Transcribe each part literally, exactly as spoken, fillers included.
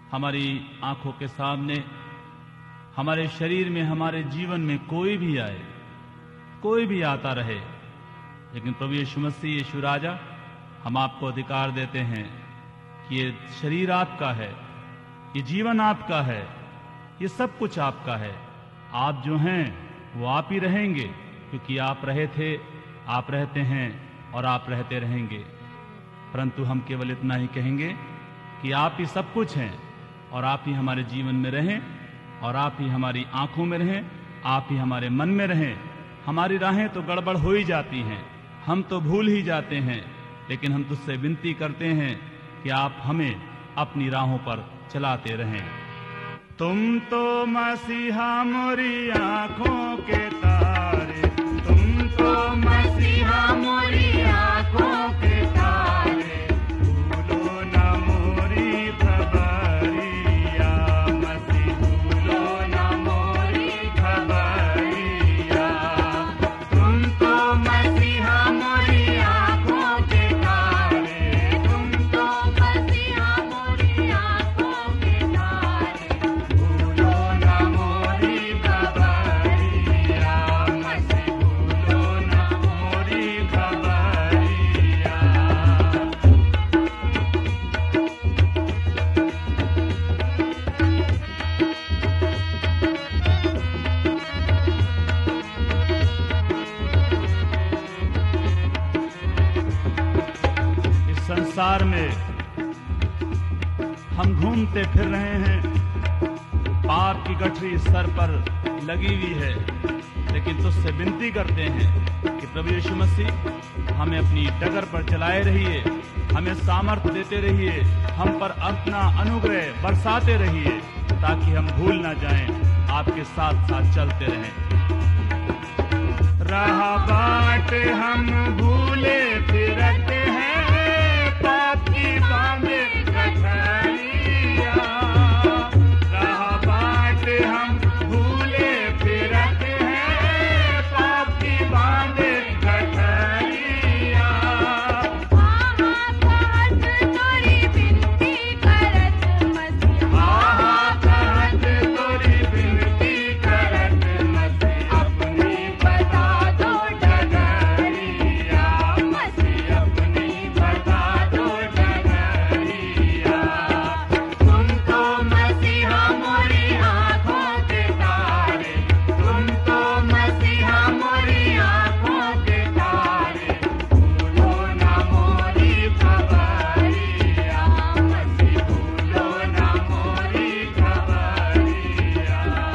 हमारी आंखों के सामने, हमारे शरीर में, हमारे जीवन में कोई भी आए, कोई भी आता रहे, लेकिन प्रभु यीशु मसीह, यीशु राजा, हम आपको अधिकार देते हैं कि ये शरीर आपका है, ये जीवन आपका है, ये सब कुछ आपका है। आप जो हैं वो आप ही रहेंगे, क्योंकि आप रहे थे, आप रहते हैं और आप रहते रहेंगे। परंतु हम केवल इतना ही कहेंगे कि आप ही सब कुछ हैं और आप ही हमारे जीवन में रहें और आप ही हमारी आंखों में रहें, आप ही हमारे मन में रहें। हमारी राहें तो गड़बड़ हो ही जाती हैं, हम तो भूल ही जाते हैं, लेकिन हम तुझसे विनती करते हैं कि आप हमें अपनी राहों पर चलाते रहें। तुम तो मसीहा मोरी आंखों के तारे, तुम तो मसीहा मोरी आंखों के तारे, भूलो न मोरी खबरिया, मसीह भूलो न मोरी खबरिया। तुम तो मसीहा मोरी आंखों के तारे, तुम तो मसीहा मोरी आंखों के तारे, भूलो न मोरी खबरिया, मसीह भूलो न मोरी खबरिया। इस संसार में हम घूमते फिर रहे हैं, पाप की गठरी सर पर लगी हुई है, लेकिन तुझसे विनती करते हैं कि प्रभु यीशु मसीह हमें अपनी डगर पर चलाए रहिए, हमें सामर्थ्य देते रहिए, हम पर अपना अनुग्रह बरसाते रहिए, ताकि हम भूल ना जाएं, आपके साथ साथ चलते रहें। रहा बाट हम भूले फिरते हैं, पाप की बांधे गठरिया। रहा बाट हम भूले फिरते हैं, पाप की बांधे गठरिया। आहा कहत तोरी विनती करत मसीहा, आहा कहत तोरी विनती करत मसीह, अपनी बता दो डगरिया, मसीह अपनी बता दो डगरिया। तुम तो मसीहा मोरी आंखों के तारे, तुम तो मसीहा मोरी आंखों के तारे, भूलो ना मोरी खबरिया, मसीह भूलो ना मोरी खबरिया।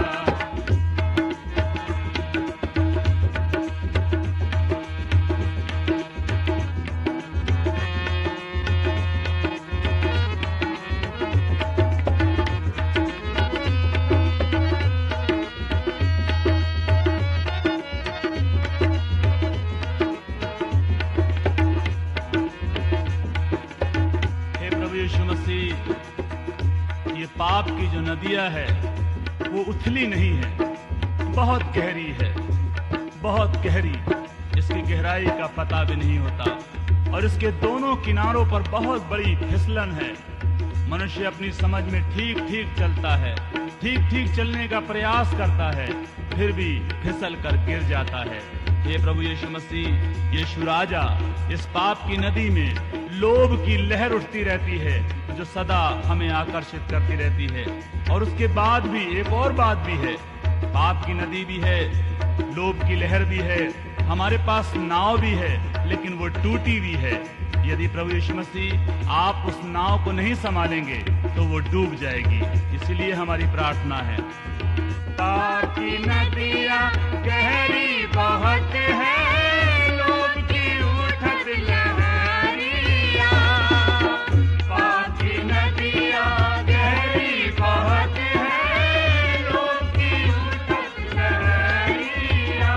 हे प्रभु यीशु मसीह, ये पाप की जो नदियां है वो उथली नहीं है, बहुत गहरी है, बहुत गहरी। इसकी गहराई का पता भी नहीं होता और इसके दोनों किनारों पर बहुत बड़ी फिसलन है। मनुष्य अपनी समझ में ठीक ठीक चलता है, ठीक ठीक चलने का प्रयास करता है, फिर भी फिसल कर गिर जाता है। हे प्रभु यीशु मसीह, यीशु राजा, इस पाप की नदी में लोभ की लहर उठती रहती है, जो सदा हमें आकर्षित करती रहती है। और उसके बाद भी एक और बात भी है, पाप की नदी भी है, लोभ की लहर भी है, हमारे पास नाव भी है, लेकिन वो टूटी हुई है। यदि प्रभु यीशु मसीह आप उस नाव को नहीं संभालेंगे तो वो डूब जाएगी। इसीलिए हमारी प्रार्थना है। पाप की नदियां गहरी बहुत है, लोभ की उठत लहरिया। पाप की नदियां गहरी बहुत है, लोभ की उठत लहरिया।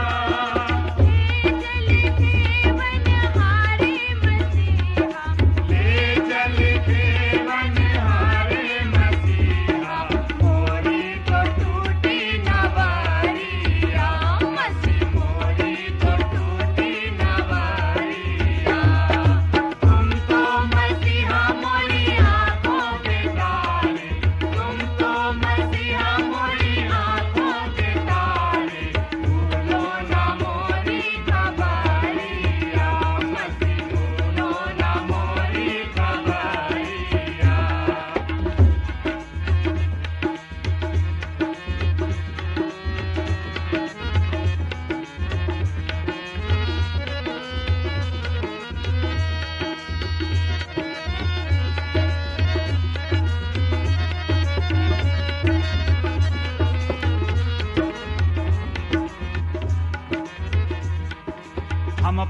ले चल जीवन हारे मसीहा, ले चल जीवन हारे मसीहा, मोरी तो टूटी न बारिया, मसीहा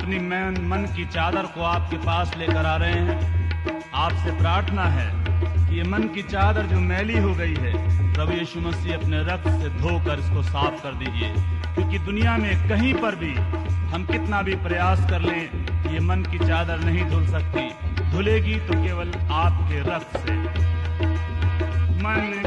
अपनी मन मन की चादर को आपके पास लेकर आ रहे हैं। आपसे प्रार्थना है कि ये मन की चादर जो मैली हो गई है, प्रभु यीशु मसीह अपने रक्त से धोकर इसको साफ कर दीजिए, क्योंकि दुनिया में कहीं पर भी हम कितना भी प्रयास कर लें, ये मन की चादर नहीं धुल सकती। धुलेगी तो केवल आपके रक्त से। मन